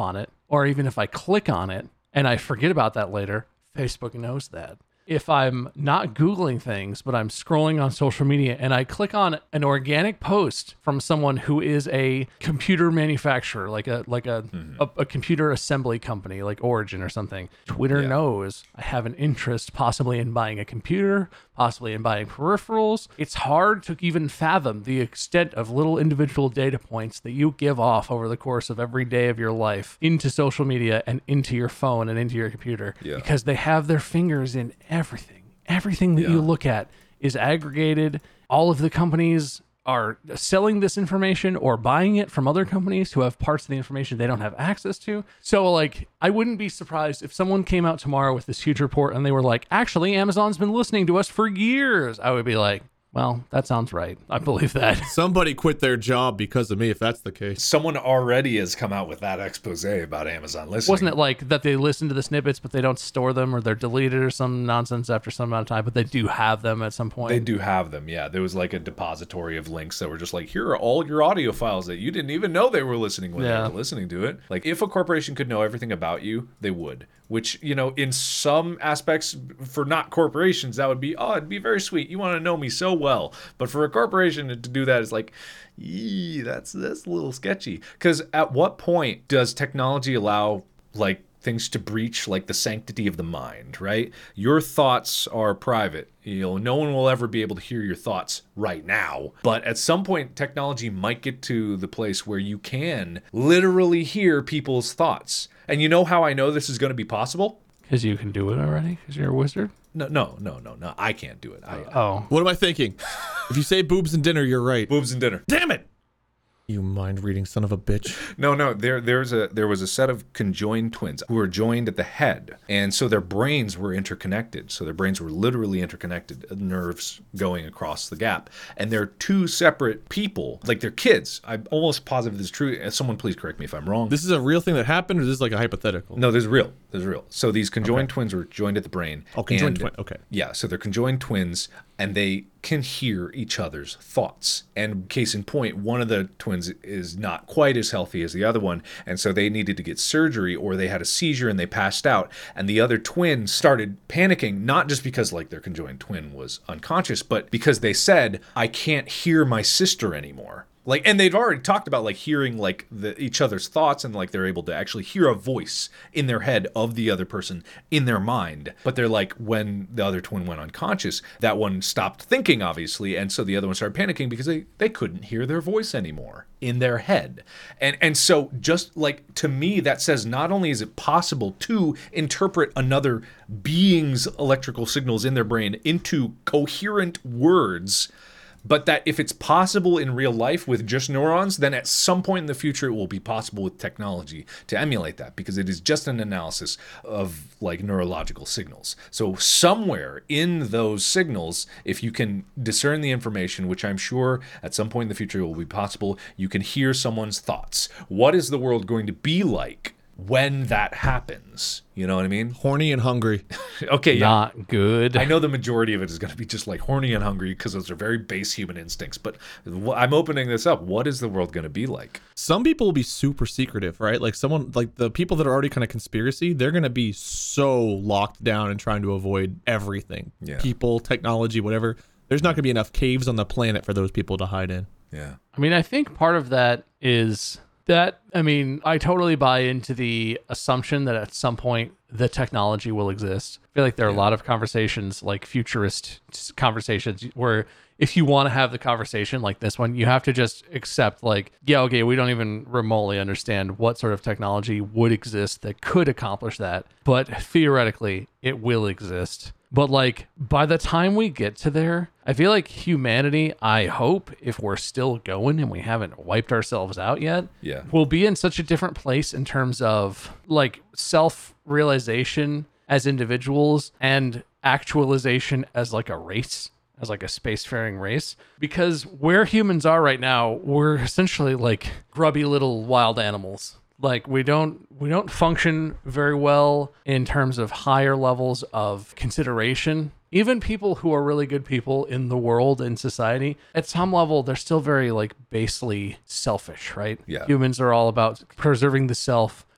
or even if I click on it and I forget about that later, Facebook knows that. If I'm not Googling things, but I'm scrolling on social media and I click on an organic post from someone who is a computer manufacturer, like a like a, mm-hmm. a, a computer assembly company like Origin or something, Twitter yeah. knows I have an interest possibly in buying a computer, possibly in buying peripherals. It's hard to even fathom the extent of little individual data points that you give off over the course of every day of your life into social media and into your phone and into your computer yeah. because they have their fingers in everything. Everything that yeah. you look at is aggregated. All of the companies are selling this information or buying it from other companies who have parts of the information they don't have access to. So like, I wouldn't be surprised if someone came out tomorrow with this huge report and they were like, actually, Amazon's been listening to us for years. I would be like, well, that sounds right. I believe that. Somebody quit their job because of me, if that's the case. Someone already has come out with that expose about Amazon listening. Wasn't it like that they listen to the snippets, but they don't store them or they're deleted or some nonsense after some amount of time, but they do have them at some point? They do have them, yeah. There was like a depository of links that were just like, here are all your audio files that you didn't even know they were listening when yeah. they were listening to it. Like, if a corporation could know everything about you, they would. Which, you know, in some aspects, for not corporations, that would be, oh, it'd be very sweet. You want to know me so well. But for a corporation to do that is like, yee, that's, that's a little sketchy. Because at what point does technology allow, like, things to breach, like, the sanctity of the mind, right? Your thoughts are private. You know, no one will ever be able to hear your thoughts right now. But at some point, technology might get to the place where you can literally hear people's thoughts. And you know how I know this is going to be possible? Because you can do it already? Because you're a wizard? No, no, no, no, no. I can't do it. I, oh. What am I thinking? If you say boobs and dinner, you're right. Boobs and dinner. Damn it! You mind-reading son of a bitch. No, no, there there's a there was a set of conjoined twins who were joined at the head, and so their brains were interconnected. So their brains were literally interconnected, nerves going across the gap. And they're two separate people, like they're kids. I'm almost positive this is true. Someone please correct me if I'm wrong. This is a real thing that happened, or is this like a hypothetical? No, this is real. This is real. So these conjoined okay. twins were joined at the brain. Oh, conjoined twins. Okay. Yeah, so they're conjoined twins, and they can hear each other's thoughts. And case in point, one of the twins is not quite as healthy as the other one, and so they needed to get surgery, or they had a seizure and they passed out. And the other twin started panicking, not just because like their conjoined twin was unconscious, but because they said, I can't hear my sister anymore. Like, and they've already talked about like hearing like the each other's thoughts, and like they're able to actually hear a voice in their head of the other person in their mind. But they're like, when the other twin went unconscious, that one stopped thinking, obviously, and so the other one started panicking because they, they couldn't hear their voice anymore in their head. And and so just like, to me, that says not only is it possible to interpret another being's electrical signals in their brain into coherent words, but that if it's possible in real life with just neurons, then at some point in the future, it will be possible with technology to emulate that, because it is just an analysis of like neurological signals. So somewhere in those signals, if you can discern the information, which I'm sure at some point in the future it will be possible, you can hear someone's thoughts. What is the world going to be like when that happens? You know what I mean? Horny and hungry. Okay, yeah. Not good. I know the majority of it is going to be just like horny and hungry, because those are very base human instincts. But I'm opening this up. What is the world going to be like? Some people will be super secretive, right? Like someone, like the people that are already kind of conspiracy, they're going to be so locked down and trying to avoid everything. Yeah. People, technology, whatever. There's not going to be enough caves on the planet for those people to hide in. Yeah. I mean, I think part of that is that, I mean, I totally buy into the assumption that at some point the technology will exist. I feel like there are yeah. a lot of conversations, like futurist conversations, where if you want to have the conversation like this one, you have to just accept like, yeah, okay, we don't even remotely understand what sort of technology would exist that could accomplish that. But theoretically, it will exist. But like, by the time we get to there, I feel like humanity, I hope, if we're still going and we haven't wiped ourselves out yet, yeah. we'll be in such a different place in terms of like self-realization as individuals and actualization as like a race, as like a spacefaring race. Because where humans are right now, we're essentially like grubby little wild animals. Like we don't we don't function very well in terms of higher levels of consideration. Even people who are really good people in the world, in society, at some level, they're still very like basely selfish, right? Yeah. Humans are all about preserving the self,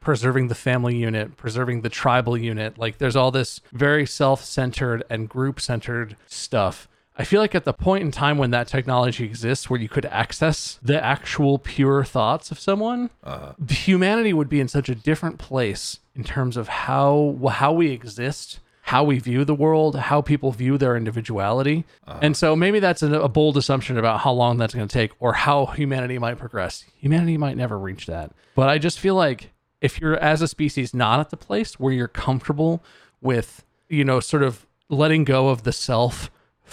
preserving the family unit, preserving the tribal unit. Like there's all this very self-centered and group-centered stuff. I feel like at the point in time when that technology exists where you could access the actual pure thoughts of someone, uh-huh. humanity would be in such a different place in terms of how how we exist, how we view the world, how people view their individuality. Uh-huh. And so maybe that's a, a bold assumption about how long that's going to take or how humanity might progress. Humanity might never reach that. But I just feel like if you're as a species not at the place where you're comfortable with, you know, sort of letting go of the self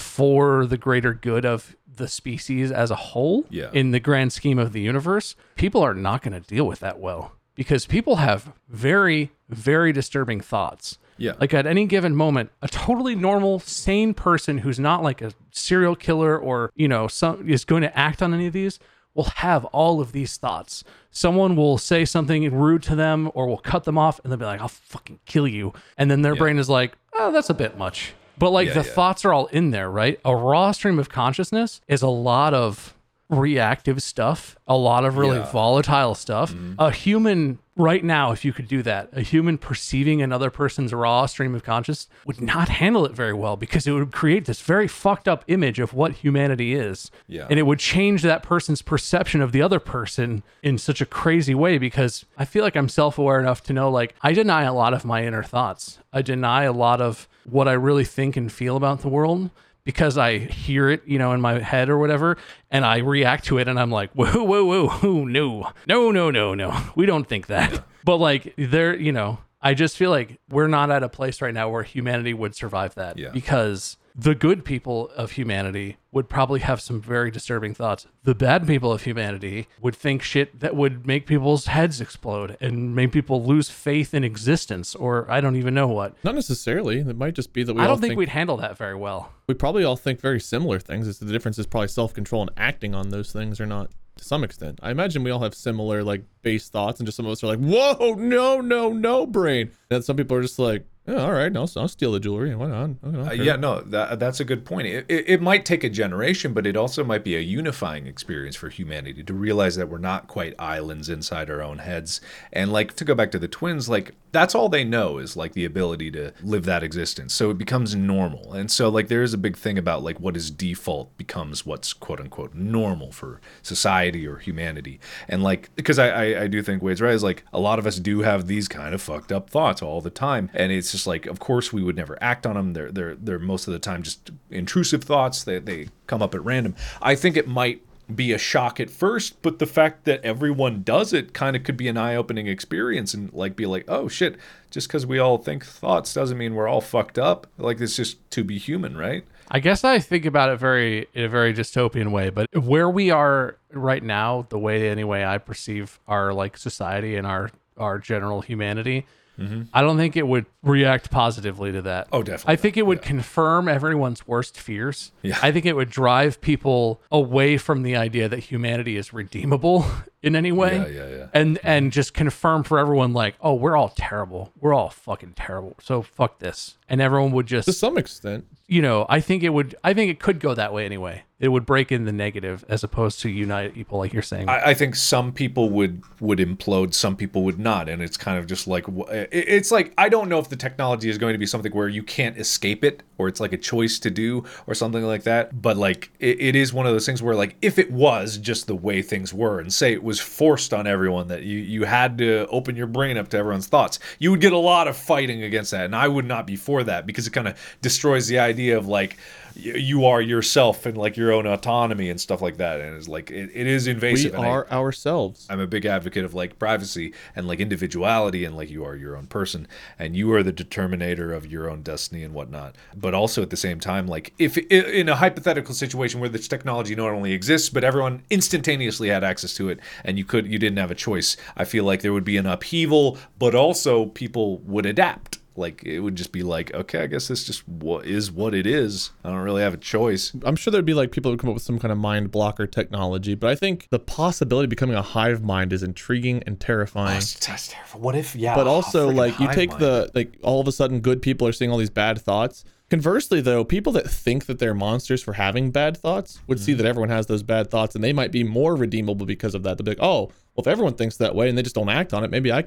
for the greater good of the species as a whole, yeah. in the grand scheme of the universe, people are not going to deal with that well because people have very, very disturbing thoughts. Yeah. Like at any given moment, a totally normal, sane person who's not like a serial killer or, you know, some is going to act on any of these will have all of these thoughts. Someone will say something rude to them or will cut them off and they'll be like, I'll fucking kill you. And then their yeah. brain is like, oh, that's a bit much. But like yeah, the yeah. thoughts are all in there, right? A raw stream of consciousness is a lot of reactive stuff, a lot of really yeah. volatile stuff. Mm-hmm. A human right now, if you could do that, a human perceiving another person's raw stream of consciousness would not handle it very well because it would create this very fucked up image of what humanity is. Yeah. And it would change that person's perception of the other person in such a crazy way because I feel like I'm self-aware enough to know, like, I deny a lot of my inner thoughts. I deny a lot of what I really think and feel about the world because I hear it, you know, in my head or whatever, and I react to it and I'm like, whoa, whoa, whoa, whoa, no, no, no, no, no. We don't think that. Yeah. But like there, you know, I just feel like we're not at a place right now where humanity would survive that yeah. because the good people of humanity would probably have some very disturbing thoughts. The bad people of humanity would think shit that would make people's heads explode and make people lose faith in existence, or I don't even know what. Not necessarily. It might just be that we I all don't think, think we'd handle that very well. We probably all think very similar things. It's the difference is probably self-control and acting on those things or not to some extent. I imagine we all have similar like base thoughts and just some of us are like, whoa, no, no, no brain. And some people are just like, yeah, all right, I'll, I'll steal the jewelry. Why not? Uh, yeah, no, that, that's a good point. It, it, it might take a generation, but it also might be a unifying experience for humanity to realize that we're not quite islands inside our own heads. And like to go back to the twins, like that's all they know is like the ability to live that existence. So it becomes normal. And so like there is a big thing about like what is default becomes what's quote unquote normal for society or humanity. And like, because I, I, I do think Wade's right, is like a lot of us do have these kind of fucked up thoughts all the time. And it's just like, of course we would never act on them. They're they're they're most of the time just intrusive thoughts. They they come up at random. I think it might be a shock at first, but the fact that everyone does it kind of could be an eye-opening experience and like be like, oh shit, just because we all think thoughts doesn't mean we're all fucked up. Like it's just to be human, right? I guess I think about it very in a very dystopian way, but where we are right now, the way anyway I perceive our like society and our our general humanity, mm-hmm. I don't think it would react positively to that. Oh, definitely. I think it would yeah. confirm everyone's worst fears. Yeah. I think it would drive people away from the idea that humanity is redeemable in any way. Yeah, yeah, yeah. And and just confirm for everyone like, oh, we're all terrible. We're all fucking terrible. So fuck this. And everyone would just to some extent. You know, I think it would I think it could go that way anyway. It would break in the negative as opposed to unite people like you're saying. I, I think some people would would implode, some people would not, and it's kind of just like it's like I don't know if the technology is going to be something where you can't escape it, or it's like a choice to do, or something like that. But like it, it is one of those things where like if it was just the way things were, and say it was forced on everyone that you you had to open your brain up to everyone's thoughts, you would get a lot of fighting against that, and I would not be for that because it kind of destroys the idea of like you are yourself and like your own autonomy and stuff like that, and it's like it, it is invasive. We and are I, ourselves. I'm a big advocate of like privacy and like individuality, and like you are your own person and you are the determinator of your own destiny and whatnot. But also at the same time, like if in a hypothetical situation where this technology not only exists but everyone instantaneously had access to it and you could you didn't have a choice, I feel like there would be an upheaval, but also people would adapt. Like it would just be like, okay, I guess this just what is what it is. I don't really have a choice. I'm sure there'd be like people who come up with some kind of mind blocker technology, but I think the possibility of becoming a hive mind is intriguing and terrifying. Oh, that's terrible. What if, yeah. But also, like you take mind. the like all of a sudden, good people are seeing all these bad thoughts. Conversely, though, people that think that they're monsters for having bad thoughts would mm-hmm. see that everyone has those bad thoughts, and they might be more redeemable because of that. They'll be like, oh, well, if everyone thinks that way and they just don't act on it, maybe I can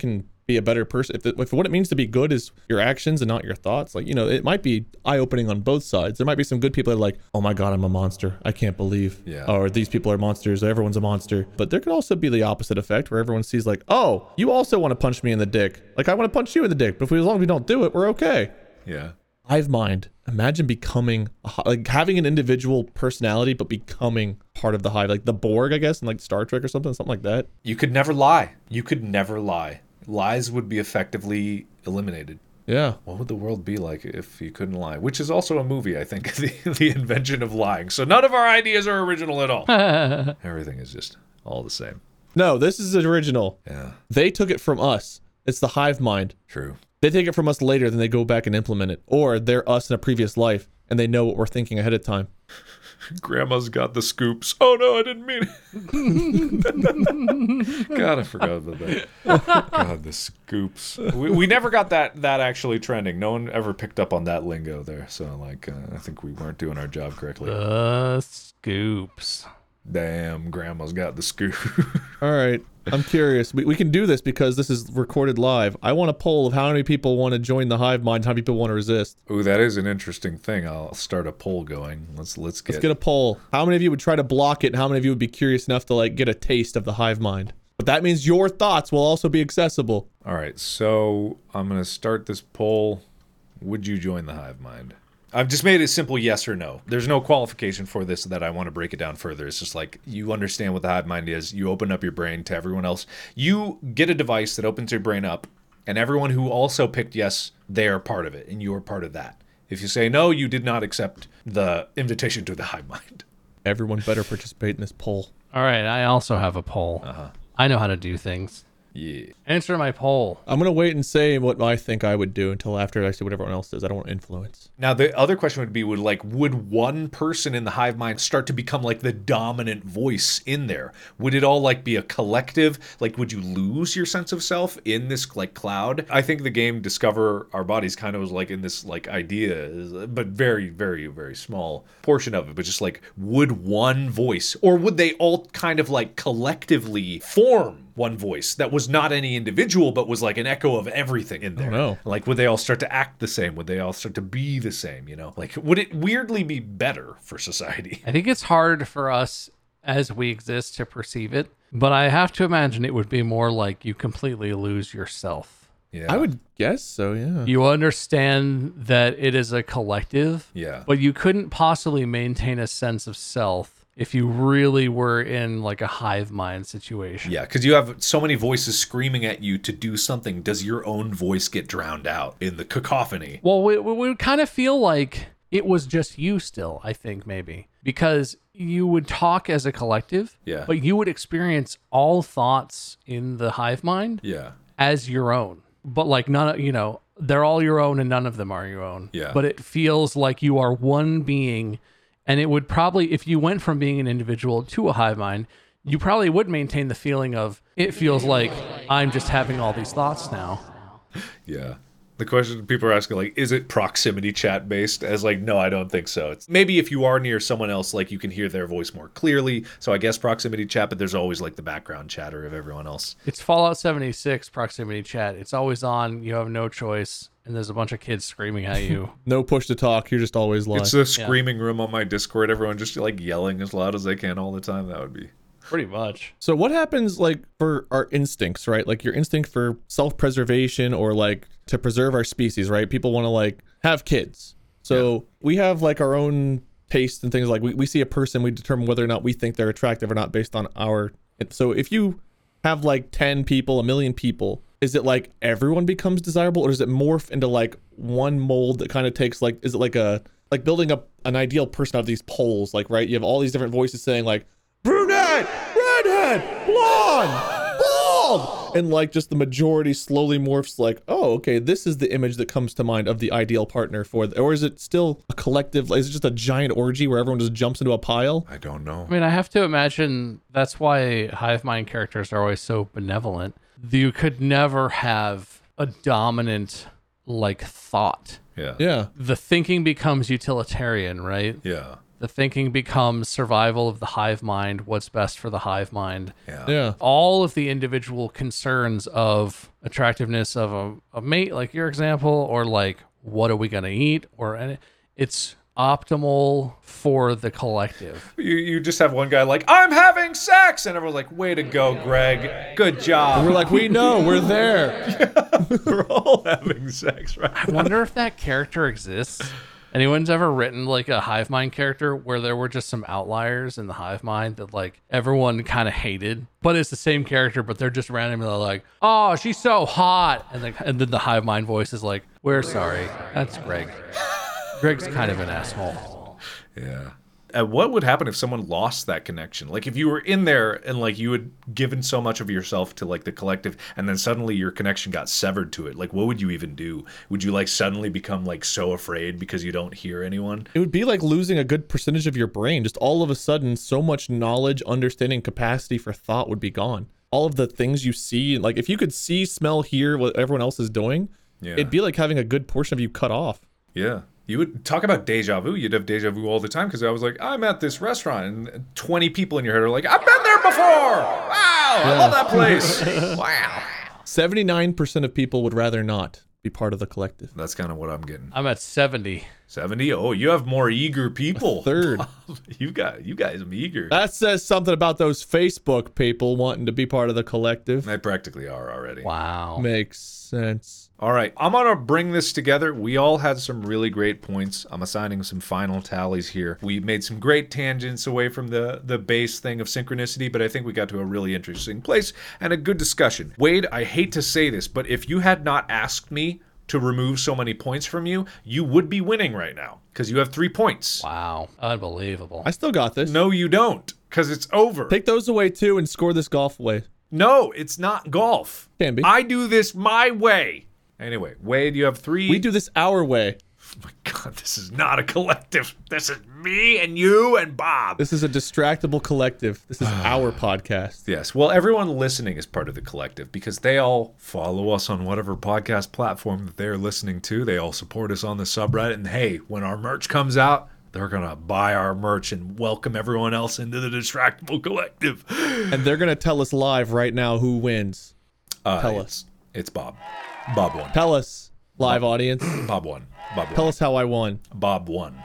be a better person, if, the, if what it means to be good is your actions and not your thoughts, like, you know, it might be eye-opening on both sides. There might be some good people that are like, oh my God, I'm a monster. I can't believe. Yeah. Or these people are monsters. Everyone's a monster. But there could also be the opposite effect where everyone sees like, oh, you also want to punch me in the dick. Like, I want to punch you in the dick, but if we, as long as we don't do it, we're okay. Yeah. Hive mind. Imagine becoming like having an individual personality, but becoming part of the hive, like the Borg, I guess, in like Star Trek or something, something like that. You could never lie. You could never lie. Lies would be effectively eliminated. Yeah. What would the world be like if you couldn't lie? Which is also a movie, I think, the, the invention of lying. So none of our ideas are original at all. Everything is just all the same. No, this is original. Yeah. They took it from us. It's the hive mind. True. They take it from us later, then they go back and implement it. Or they're us in a previous life, and they know what we're thinking ahead of time. Grandma's got the scoops. Oh, no, I didn't mean it. God, I forgot about that. God, the scoops. We, we never got that that actually trending. No one ever picked up on that lingo there. So, like, uh, I think we weren't doing our job correctly. The scoops. Damn, Grandma's got the scoop. All right. I'm curious. We, we can do this because this is recorded live. I want a poll of how many people want to join the hive mind, how many people want to resist. Ooh, that is an interesting thing. I'll start a poll going. Let's let's get Let's get a poll. How many of you would try to block it, and how many of you would be curious enough to like get a taste of the hive mind? But that means your thoughts will also be accessible. All right, so I'm gonna start this poll. Would you join the hive mind? I've just made it simple yes or no. There's no qualification for this that I want to break it down further. It's just like you understand what the hive mind is. You open up your brain to everyone else. You get a device that opens your brain up, and everyone who also picked yes, they are part of it, and you're part of that. If you say no, you did not accept the invitation to the hive mind. Everyone better participate in this poll. All right, I also have a poll. Uh-huh. I know how to do things. Yeah. Answer my poll. I'm going to wait and say what I think I would do until after I see what everyone else does. I don't want influence. Now, the other question would be, would like, would one person in the hive mind start to become like the dominant voice in there? Would it all like be a collective? Like, would you lose your sense of self in this like cloud? I think the game Discover Our Bodies kind of was like in this like idea, but very, very, very small portion of it. But just like, would one voice, or would they all kind of like collectively form one voice that was not any individual, but was like an echo of everything in there? Oh, no. Like, would they all start to act the same? Would they all start to be the same, you know? Like, would it weirdly be better for society? I think it's hard for us as we exist to perceive it, but I have to imagine it would be more like you completely lose yourself. Yeah. I would guess so, yeah. You understand that it is a collective, Yeah. but you couldn't possibly maintain a sense of self if you really were in like a hive mind situation. Yeah, because you have so many voices screaming at you to do something. Does your own voice get drowned out in the cacophony? Well, we, we would kind of feel like it was just you still, I think, maybe. Because you would talk as a collective, Yeah. but you would experience all thoughts in the hive mind Yeah. as your own. But like none of, you know, they're all your own and none of them are your own. Yeah. But it feels like you are one being. And it would probably, if you went from being an individual to a hive mind, you probably would maintain the feeling of, it feels like I'm just having all these thoughts now. Yeah. The question people are asking, like, is it proximity chat based? As like, no, I don't think so. It's maybe if you are near someone else, like you can hear their voice more clearly. So I guess proximity chat, but there's always like the background chatter of everyone else. It's Fallout seventy-six proximity chat. It's always on. You have no choice. And there's a bunch of kids screaming at you. No push to talk. You're just always live. It's a screaming room on my Discord. Everyone just like yelling as loud as they can all the time. That would be Pretty much. So what happens like for our instincts, right? Like your instinct for self-preservation or like to preserve our species, right? People want to like have kids. So yeah. we have like our own tastes and things. Like we, we see a person, we determine whether or not we think they're attractive or not based on our... So if you have like ten people, a million people, is it like everyone becomes desirable, or does it morph into like one mold that kind of takes like, is it like a, like building up an ideal person out of these poles, like, right? You have all these different voices saying like, brunette, redhead, blonde, bald, and like just the majority slowly morphs like, oh, okay, this is the image that comes to mind of the ideal partner for, the, or is it still a collective, is it just a giant orgy where everyone just jumps into a pile? I don't know. I mean, I have to imagine that's why hive mind characters are always so benevolent. You could never have a dominant like thought. Yeah. Yeah. The thinking becomes utilitarian, right? Yeah. the thinking becomes survival of the hive mind, what's best for the hive mind. Yeah. Yeah. All of the individual concerns of attractiveness of a, a mate, like your example, or like, what are we going to eat? Or any, it's optimal for the collective. You, you just have one guy like, I'm having sex! And everyone's like, way to go, Greg. Good job. We're like, we know, we're there. We're all having sex, right? I wonder if that character exists. Anyone's ever written like a hive mind character where there were just some outliers in the hive mind that like everyone kind of hated, but it's the same character, but they're just randomly like, oh, she's so hot. And then, and then the hive mind voice is like, we're sorry. That's Greg. Greg's kind of an asshole. Yeah. And what would happen if someone lost that connection? Like if you were in there and like you had given so much of yourself to like the collective and then suddenly your connection got severed to it. Like what would you even do? Would you like suddenly become like so afraid because you don't hear anyone? It would be like losing a good percentage of your brain. Just all of a sudden, so much knowledge, understanding, capacity for thought would be gone. All of the things you see, like if you could see, smell, hear what everyone else is doing, Yeah. it'd be like having a good portion of you cut off. Yeah. You would talk about deja vu. You'd have deja vu all the time because I was like, I'm at this restaurant and twenty people in your head are like, I've been there before. Wow. I love that place. Wow. seventy-nine percent of people would rather not be part of the collective. That's kind of what I'm getting. I'm at seventy. seventy? Oh, you have more eager people. A third. you got you guys are eager. That says something about those Facebook people wanting to be part of the collective. They practically are already. Wow. Makes sense. All right, I'm going to bring this together. We all had some really great points. I'm assigning some final tallies here. We made some great tangents away from the, the base thing of synchronicity, but I think we got to a really interesting place and a good discussion. Wade, I hate to say this, but if you had not asked me to remove so many points from you, you would be winning right now because you have three points. Wow. Unbelievable. I still got this. No, you don't, because it's over. Take those away too and score this golf away. No, it's not golf. Can be. I do this my way. Anyway, Wade, you have three. We do this our way. Oh my God, this is not a collective. This is me and you and Bob. This is a distractible collective. This is our podcast. Yes. Well, everyone listening is part of the collective because they all follow us on whatever podcast platform that they're listening to. They all support us on the subreddit. And hey, when our merch comes out, they're going to buy our merch and welcome everyone else into the Distractible Collective. And they're going to tell us live right now who wins. Uh, Tell it's, us. It's Bob. Bob won. Tell us, live audience. Bob won. Bob won. Tell us how I won. Bob won.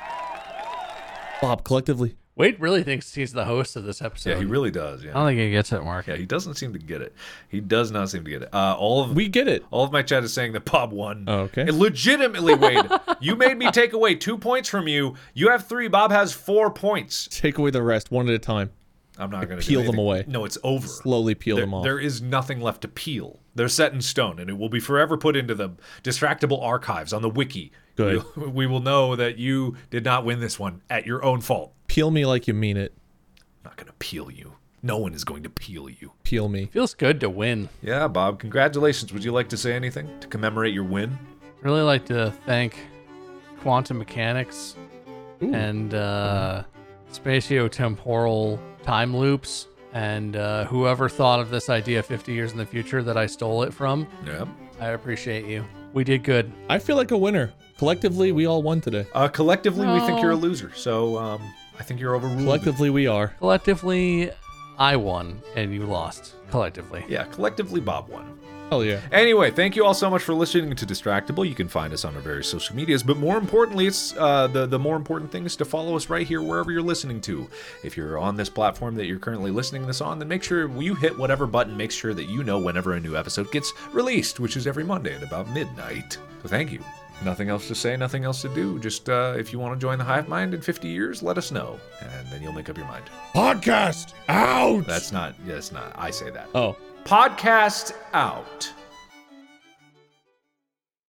Bob, collectively. Wade really thinks he's the host of this episode. Yeah, he really does. Yeah. I don't think he gets it, Mark. Yeah, he doesn't seem to get it. He does not seem to get it. Uh, all of We get it. all of my chat is saying that Bob won. Oh, okay. And legitimately, Wade, you made me take away two points from you. You have three. Bob has four points. Take away the rest one at a time. I'm not going to Peel them away. No, it's over. Slowly peel There, them off. there is nothing left to peel. They're set in stone, and it will be forever put into the Distractible archives on the wiki. Good. We, we will know that you did not win this one at your own fault. Peel me like you mean it. I'm not going to peel you. No one is going to peel you. Peel me. Feels good to win. Yeah, Bob, congratulations. Would you like to say anything to commemorate your win? Really like to thank quantum mechanics Ooh. and uh, spatiotemporal time loops and uh, whoever thought of this idea fifty years in the future that I stole it from. Yeah. I appreciate you. We did good. I feel like a winner. Collectively, we all won today. Uh, collectively, we think No. you're a loser. So um, I think you're overruled. Collectively, we are. Collectively, I won and you lost. Collectively. Yeah, collectively, Bob won. Hell yeah. Anyway, thank you all so much for listening to Distractible. You can find us on our various social medias, but more importantly, it's uh, the the more important thing is to follow us right here wherever you're listening to. If you're on this platform that you're currently listening this on, then make sure you hit whatever button makes sure that you know whenever a new episode gets released, which is every Monday at about midnight. So thank you. Nothing else to say, nothing else to do. Just uh, if you want to join the Hive Mind in fifty years, let us know, and then you'll make up your mind. Podcast out. That's not. That's not. I say that. Oh. Podcast out.